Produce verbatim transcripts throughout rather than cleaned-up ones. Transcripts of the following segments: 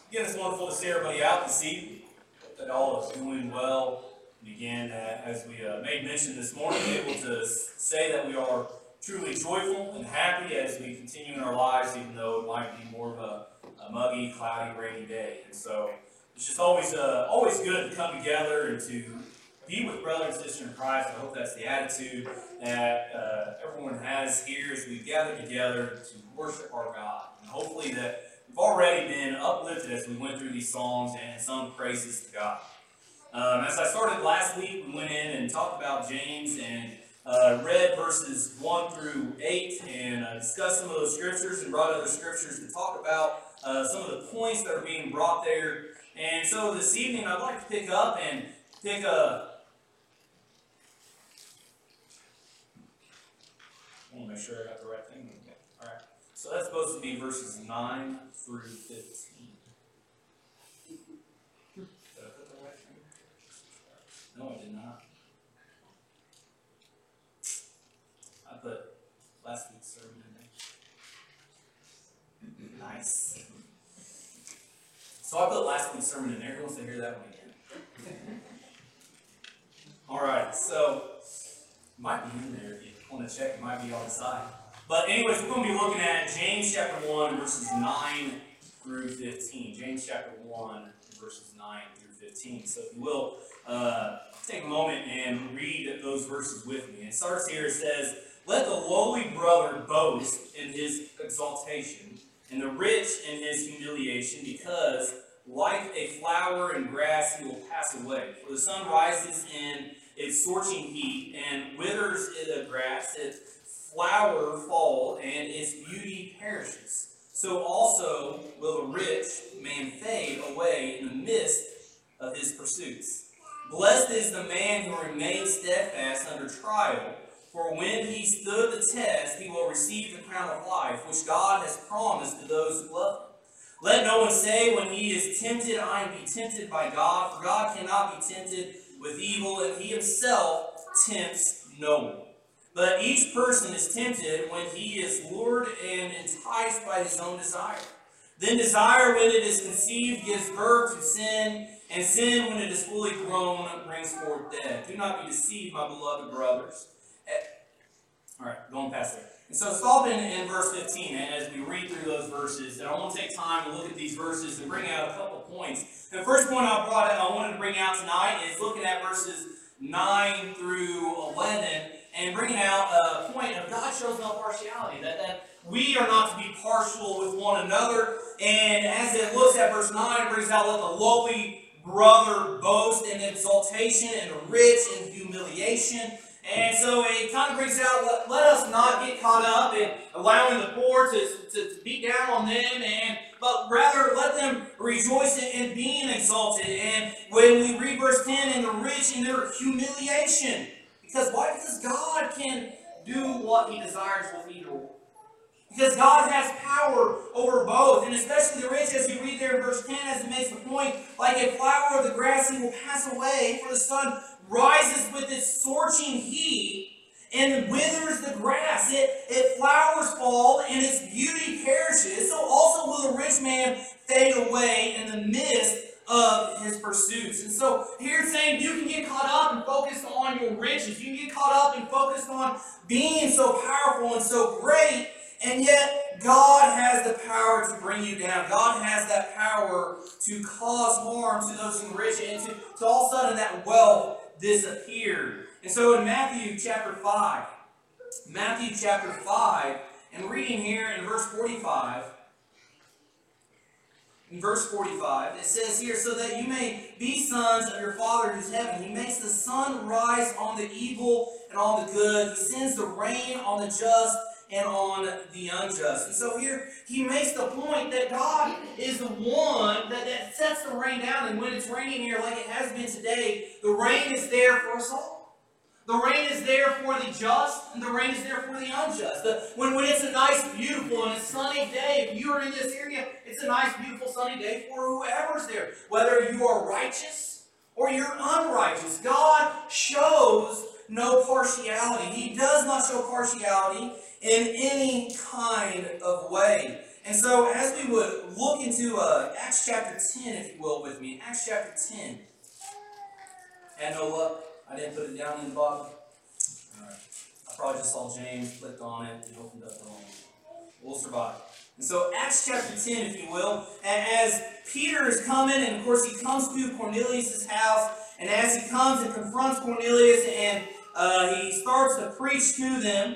Again, it's wonderful to see everybody out this evening. Hope that all is doing well. And again, uh, as we uh, made mention this morning, able to s- say that we are truly joyful and happy as we continue in our lives, even though it might be more of a, a muggy, cloudy, rainy day. And so it's just always uh, always good to come together and to be with brother and sister in Christ. I hope that's the attitude that uh, everyone has here as we gather together to worship our God. And hopefully that we've already been uplifted as we went through these songs and sung praises to God. Um, as I started last week, we went in and talked about James and uh, read verses one through eight and uh, discussed some of those scriptures and brought other scriptures to talk about uh, some of the points that are being brought there. And so this evening, I'd like to pick up and pick a. I want to make sure I got the right thing. Okay. All right. So that's supposed to be verses nine through fifteen. Did I put the right thing? No, I did not. I put last week's sermon in there. Nice. So I put last week's sermon in there. Who wants to hear that one again? All right. So it might be in there if you want to check. It might be on the side. But anyways, we're going to be looking at James chapter one, verses nine through fifteen. James chapter one, verses nine through fifteen. So if you will, uh, take a moment and read those verses with me. It starts here, it says, "Let the lowly brother boast in his exaltation, and the rich in his humiliation, because like a flower and grass he will pass away. For the sun rises in its scorching heat, and withers the grass, its flower fall, and its beauty perishes. So also will the rich man fade away in the midst of his pursuits. Blessed is the man who remains steadfast under trial, for when he stood the test, he will receive the crown of life, which God has promised to those who love him. Let no one say when he is tempted, I am be tempted by God, for God cannot be tempted with evil, and he himself tempts no one. But each person is tempted when he is lured and enticed by his own desire. Then desire, when it is conceived, gives birth to sin, and sin, when it is fully grown, brings forth death. Do not be deceived, my beloved brothers." All right, going past there. And so stop in, in verse fifteen as we read through those verses. And I want to take time to look at these verses and bring out a couple points. The first point I brought I wanted to bring out tonight is looking at verses nine through eleven and bringing out a point of God shows no partiality. That, that we are not to be partial with one another. And as it looks at verse nine, it brings out, "Let the lowly brother boast in exaltation, and the rich in humiliation." And so it kind of brings out, let, let us not get caught up in allowing the poor to, to, to beat down on them, and but rather let them rejoice in, in being exalted. And when we read verse ten, "and the rich in their humiliation." Because why? Because God can do what he desires with either one. Because God has power over both, and especially the rich, as you read there in verse ten, as it makes the point, "Like a flower of the grass he will pass away, for the sun rises with its scorching heat, and withers the grass. It, it flowers fall, and its beauty perishes. So also will the rich man fade away in the midst of his pursuits." And so here it's saying you can get caught up and focused on your riches. You can get caught up and focused on being so powerful and so great, and yet God has the power to bring you down. God has that power to cause harm to those who are rich, and to, to all of a sudden that wealth disappeared. And so in Matthew chapter five, Matthew chapter five, and reading here in verse forty-five, in verse forty-five, it says here, "So that you may be sons of your Father who's heaven. He makes the sun rise on the evil and on the good. He sends the rain on the just and on the unjust." And so here he makes the point that God is the one that, that sets the rain down. And when it's raining here like it has been today, the rain is there for us all. The rain is there for the just, and the rain is there for the unjust. The, when, when it's a nice, beautiful, and a sunny day, if you are in this area, it's a nice, beautiful, sunny day for whoever's there. Whether you are righteous or you're unrighteous, God shows no partiality. He does not show partiality in any kind of way. And so as we would look into uh, Acts chapter ten, if you will, with me, Acts chapter ten. Had no luck. I didn't put it down in the bottom. Alright. I probably just saw James, clicked on it, and opened up the wrong. We'll survive. And so Acts chapter ten, if you will, as Peter is coming, and of course he comes to Cornelius' house, and as he comes and confronts Cornelius, and uh, he starts to preach to them,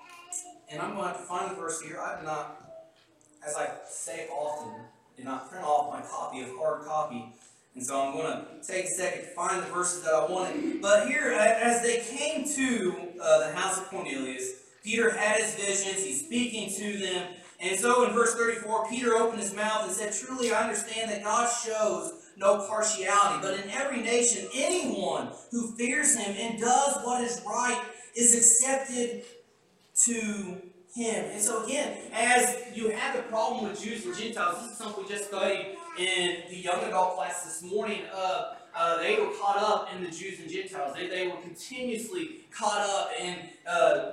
and I'm going to have to find the verse here. I did not, as I say often, did not print off my copy of hard copy, and so I'm going to take a second to find the verses that I wanted. But here, as they came to uh, the house of Cornelius, Peter had his visions, he's speaking to them. And so in verse thirty-four, Peter opened his mouth and said, "Truly I understand that God shows no partiality, but in every nation, anyone who fears him and does what is right is accepted to him." And so again, as you have the problem with Jews and Gentiles, this is something we just studied in the young adult class this morning. Uh, uh, they were caught up in the Jews and Gentiles. They, they were continuously caught up in uh,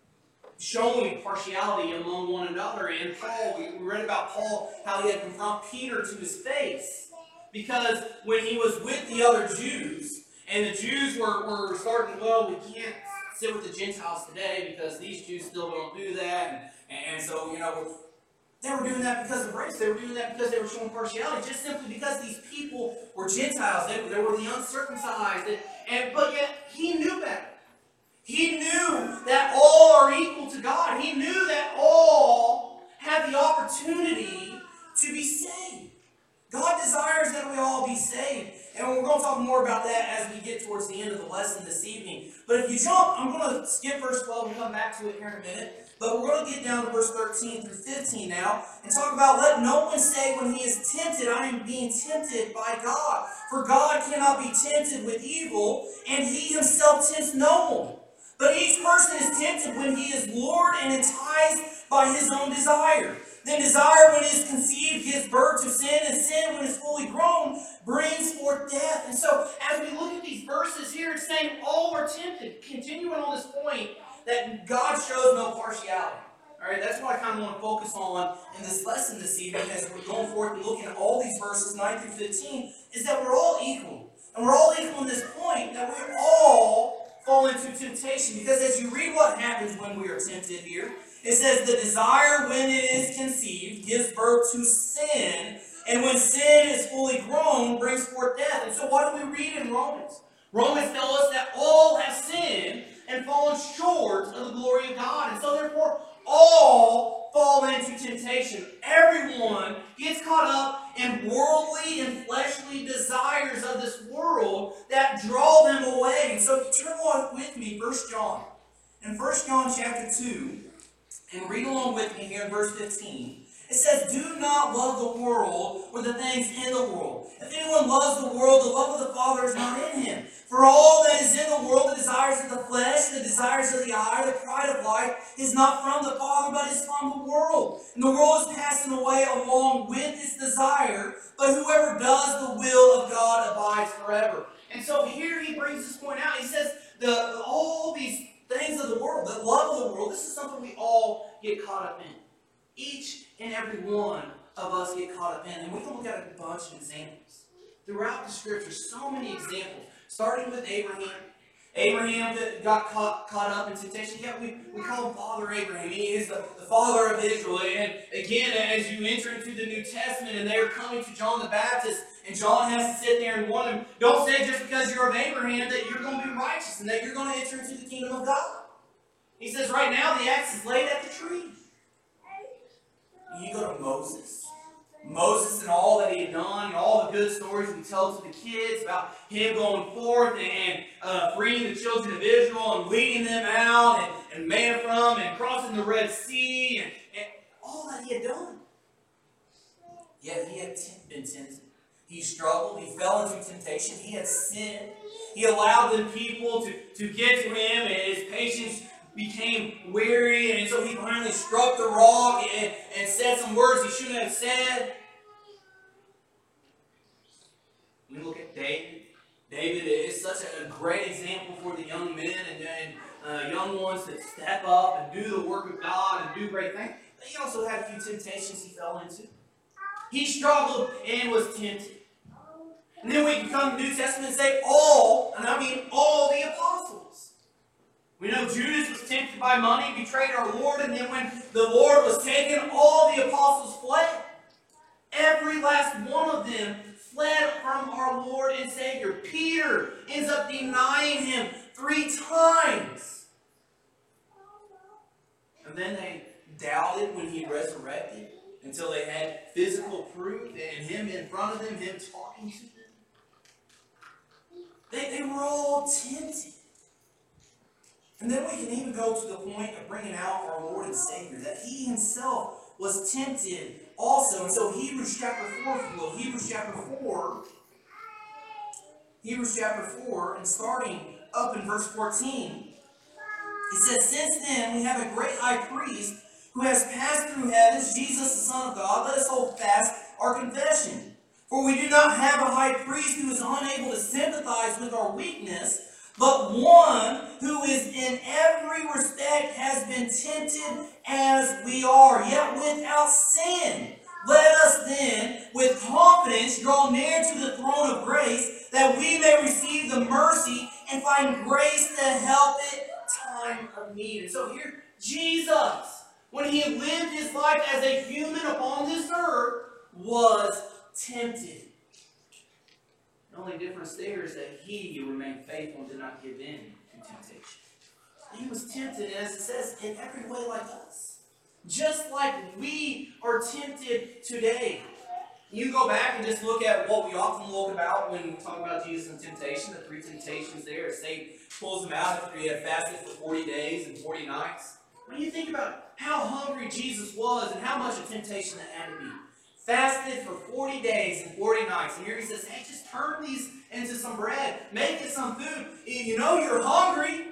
showing partiality among one another. And Paul, we read about Paul, how he had confronted Peter to his face. Because when he was with the other Jews, and the Jews were, were starting, well, we can't sit with the Gentiles today because these Jews still don't do that. And, and so, you know, they were doing that because of race. They were doing that because they were showing partiality, just simply because these people were Gentiles. They, they were the uncircumcised. And, and But yet, he knew better. He knew that all are equal to God. He knew that all have the opportunity to be saved. God desires that we all be saved. And we're going to talk more about that as we get towards the end of the lesson this evening. But if you jump, I'm going to skip verse twelve and come back to it here in a minute. But we're going to get down to verse thirteen through fifteen now and talk about, "Let no one say when he is tempted, I am being tempted by God. For God cannot be tempted with evil, and he himself tempts no one. But each person is tempted when he is lured and enticed by his own desire. Then desire, when it is conceived, gives birth to sin, and sin, when it is fully grown, brings forth death." And so, as we look at these verses here, it's saying all are tempted. Continuing on this point that God shows no partiality. All right, that's what I kind of want to focus on in this lesson this evening as we're going forth and looking at all these verses, nine through fifteen, is that we're all equal. And we're all equal in this point, that we all fall into temptation. Because as you read what happens when we are tempted here, it says, "The desire, when it is conceived, gives birth to sin, and when sin is fully grown, brings forth death." And so what do we read in Romans? Romans tells us that all have sinned and fallen short of the glory of God. And so therefore, all fall into temptation. Everyone gets caught up in worldly and fleshly desires of this world that draw them away. And so turn along with me, First John. In First John chapter two, and read along with me here in verse fifteen. It says, "Do not love the world or the things in the world. If anyone loves the world, the love of the Father is not in him. For all that is in the world, the desires of the flesh, the desires of the eye, the pride of life, is not from the Father, but is from the world. And the world is passing away along with its desire, but whoever does the will of God abides forever." And so here he brings this point out. He says, the, all these things of the world, the love of the world, this is something we all get caught up in. Each and every one of us get caught up in. And we can look at a bunch of examples. Throughout the scriptures, so many examples. Starting with Abraham. Abraham that got caught, caught up in temptation. Yeah, we, we call him Father Abraham. He is the, the father of Israel. And again, as you enter into the New Testament and they're coming to John the Baptist, and John has to sit there and warn him, don't say just because you're of Abraham that you're going to be righteous and that you're going to enter into the kingdom of God. He says right now the axe is laid at the tree. You go to Moses. Moses and all that he had done, and all the good stories we tell to the kids about him going forth and uh, freeing the children of Israel and leading them out and, and manna from and crossing the Red Sea and, and all that he had done. Yet he had been tempted. He struggled. He fell into temptation. He had sinned. He allowed the people to, to get to him, and his patience became weary, and so he finally struck the rock and, and said some words he shouldn't have said. We look at David. David is such a great example for the young men and, and uh, young ones that step up and do the work of God and do great things. but he also had a few temptations he fell into. He struggled and was tempted. And then we can come to the New Testament and say all, and I mean all the apostles. We know Judas was tempted by money, betrayed our Lord, and then when the Lord was taken, all the apostles fled. Every last one of them fled from our Lord and Savior. Peter ends up denying him three times. And then they doubted when he resurrected until they had physical proof and him in front of them, him talking to them. They, they were all tempted. And then we can even go to the point of bringing out our Lord and Savior, that he himself was tempted also. And so Hebrews chapter four, if you will, Hebrews chapter four, Hebrews chapter four, and starting up in verse fourteen, it says, "Since then we have a great high priest who has passed through heavens, Jesus the Son of God, let us hold fast our confession. For we do not have a high priest who is unable to sympathize with our weakness, but one who is in every respect has been tempted as we are, yet without sin. Let us then, with confidence, draw near to the throne of grace, that we may receive the mercy and find grace to help it time of need." And so here, Jesus, when he lived his life as a human upon this earth, was tempted. The only difference there is that he remained faithful and did not give in to temptation. He was tempted, as it says, in every way like us. Just like we are tempted today. You go back and just look at what we often look about when we talk about Jesus and temptation, the three temptations there. Satan pulls them out after he had fasted for forty days and forty nights. When you think about how hungry Jesus was and how much of temptation that had to be. Fasted for forty days and forty nights. And here he says, hey, just turn these into some bread. Make it some food. You know you're hungry.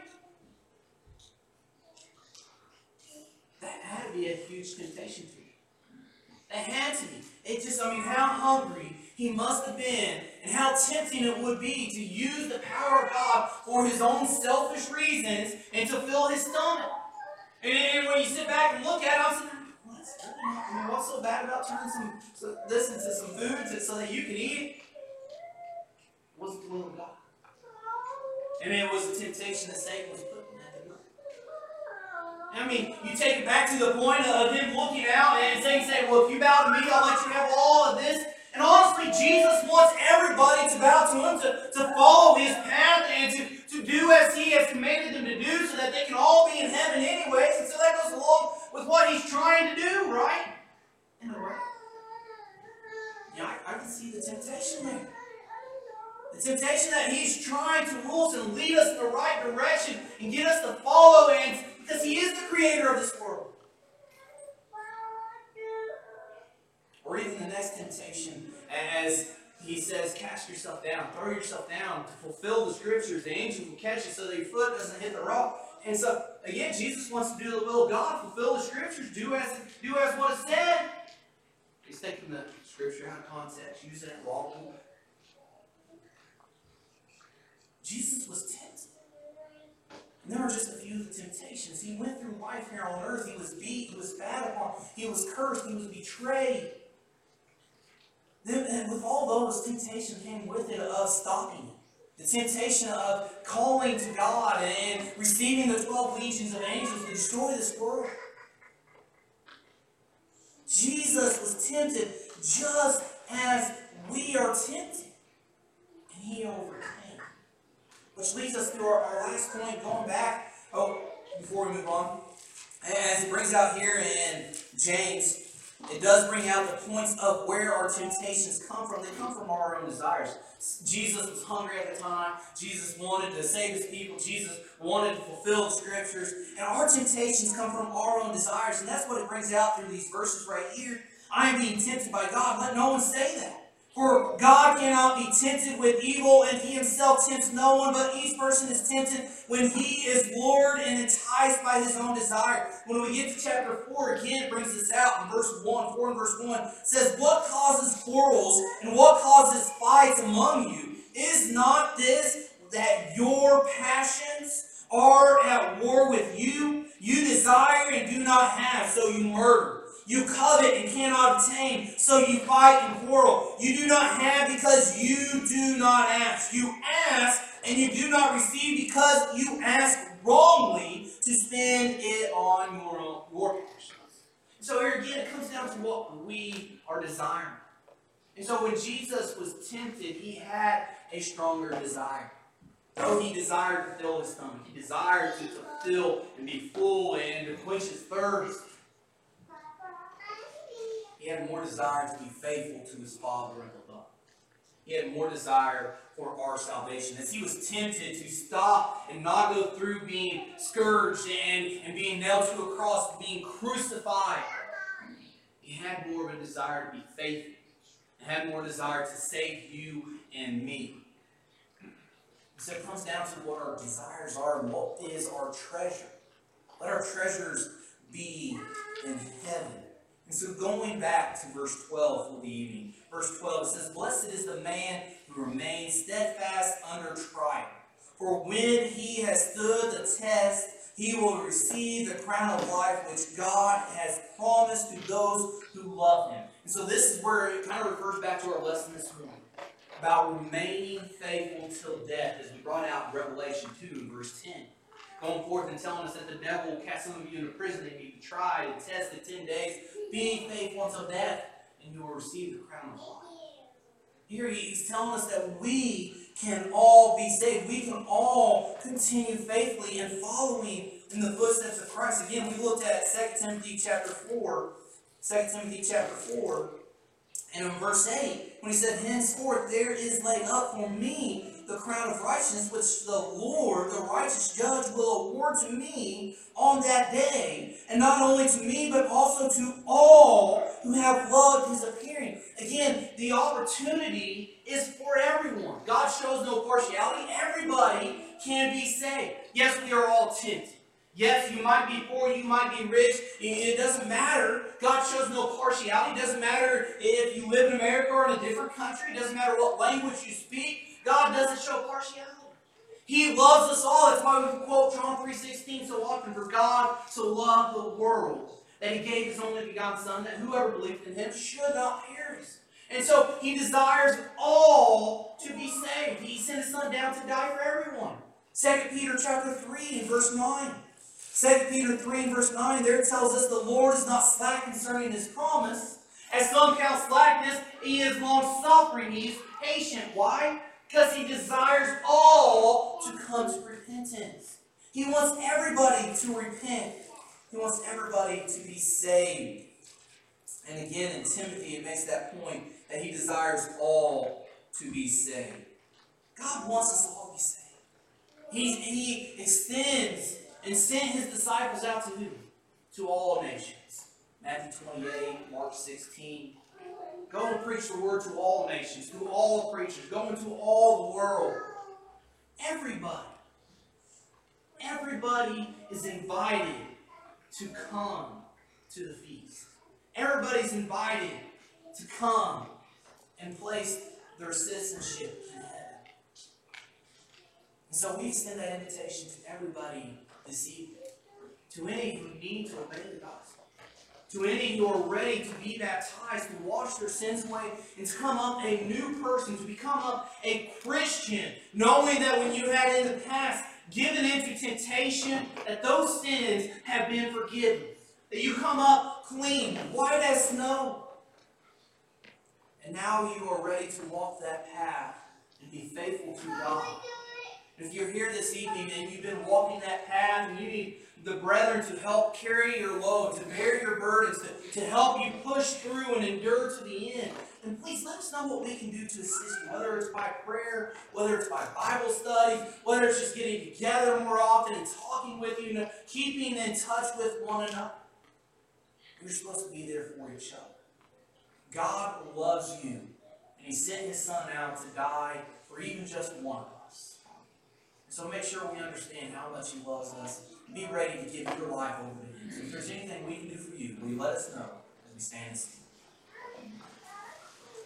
That had to be a huge temptation for you. That had to be. It just, I mean, how hungry he must have been and how tempting it would be to use the power of God for his own selfish reasons and to fill his stomach. And when you sit back and look at it, I'm saying, I mean, what's so bad about turning some so this into some food to, so that you can eat it? It wasn't the will of God. And it was a temptation that Satan was putting at him. I mean, you take it back to the point of him looking out and saying, say, well, if you bow to me, I'll let you have all of this. And honestly, Jesus wants everybody to bow to him, to, to follow his path, and to, to do as he has commanded them to do so that they can all be in heaven anyways. And so that goes along with what he's trying to do, right? In a way. Yeah, I, I can see the temptation there. The temptation that he's trying to rule us and lead us in the right direction and get us to follow him because he is the creator of this world. Or even the next temptation, as he says, cast yourself down, throw yourself down to fulfill the scriptures. The angels will catch you so that your foot doesn't hit the rock. And so, again, Jesus wants to do the will of God, fulfill the scriptures, do as do as what is said. He's taking the scripture out of context, using it wrongly. Jesus was tempted. And there were just a few of the temptations. He went through life here on earth. He was beat, he was spat upon, he was cursed, he was betrayed. Then, and with all those, temptation came with it of stopping it. The temptation of calling to God and receiving the twelve legions of angels to destroy this world. Jesus was tempted just as we are tempted. And he overcame. Which leads us to our, our last point, going back, oh, before we move on. As it brings out here in James, it does bring out the points of where our temptations come from. They come from our own desires. Jesus was hungry at the time. Jesus wanted to save his people. Jesus wanted to fulfill the scriptures. And our temptations come from our own desires. And that's what it brings out through these verses right here. I am being tempted by God. Let no one say that. For God cannot be tempted with evil, and he himself tempts no one, but each person is tempted when he is lured and enticed by his own desire. When we get to chapter four, again, it brings this out in verse one, four and verse one. It says, what causes quarrels and what causes fights among you? Is not this that your passions are at war with you? You desire and do not have, so you murder. You covet and cannot obtain, so you fight and quarrel. You do not have because you do not ask. You ask and you do not receive because you ask wrongly to spend it on your own your passions. So here again, it comes down to what we are desiring. And so when Jesus was tempted, he had a stronger desire. Though he desired to fill his stomach, he desired to, to fill and be full and to quench his thirst. He had more desire to be faithful to his Father above. He had more desire for our salvation. As he was tempted to stop and not go through being scourged and, and being nailed to a cross, being crucified, he had more of a desire to be faithful. He had more desire to save you and me. So it comes down to what our desires are and what is our treasure. Let our treasures be in heaven. And so going back to verse twelve for the evening. Verse twelve, it says, "Blessed is the man who remains steadfast under trial. For when he has stood the test, he will receive the crown of life which God has promised to those who love him." And so this is where it kind of refers back to our lesson this morning about remaining faithful till death, as we brought out in Revelation two and verse ten. Going forth and telling us that the devil will cast some of you into prison and be tried and tested ten days, being faithful until death, and you will receive the crown of life. Here he's telling us that we can all be saved. We can all continue faithfully and following in the footsteps of Christ. Again, we looked at Second Timothy chapter four, Second Timothy chapter four, and in verse eight, when he said, "Henceforth there is laid up for me the crown of righteousness, which the Lord, the righteous judge, will award to me on that day, and not only to me, but also to all who have loved his appearing." Again, the opportunity is for everyone. God shows no partiality. Everybody can be saved. Yes, we are all tempted. Yes, you might be poor, you might be rich. It doesn't matter. God shows no partiality. It doesn't matter if you live in America or in a different country. It doesn't matter what language you speak. God doesn't show partiality. He loves us all. That's why we quote John three sixteen so often. "For God so loved the world that he gave his only begotten Son, that whoever believed in him should not perish." And so he desires all to be saved. He sent his Son down to die for everyone. Second Peter chapter three and verse nine. Second Peter three and verse nine, there it tells us, "The Lord is not slack concerning his promise, as some count slackness. He is long-suffering. He is patient." Why? Because he desires all to come to repentance. He wants everybody to repent. He wants everybody to be saved. And again, in Timothy, it makes that point that he desires all to be saved. God wants us all to be saved. He, he extends and sent his disciples out to who? To all nations. Matthew twenty-eight, Mark sixteen. Go and preach the word to all nations, to all preachers. Go into all the world. Everybody. Everybody is invited to come to the feast. Everybody's invited to come and place their citizenship in heaven. And so we extend that invitation to everybody this evening. To any who need to obey the gospel. To any who are ready to be baptized, to wash their sins away, and to come up a new person, to become up a Christian, knowing that when you had in the past given into temptation, that those sins have been forgiven. That you come up clean, white as snow. And now you are ready to walk that path and be faithful to God. If you're here this evening and you've been walking that path and you need the brethren to help carry your load, to bear your burdens, to, to help you push through and endure to the end, then please let us know what we can do to assist you, whether it's by prayer, whether it's by Bible study, whether it's just getting together more often and talking with you, you know, keeping in touch with one another. You're supposed to be there for each other. God loves you, and he sent his Son out to die for even just one of us. So make sure we understand how much he loves us. Be ready to give your life over to him. So if there's anything we can do for you, will you let us know as we stand and sing?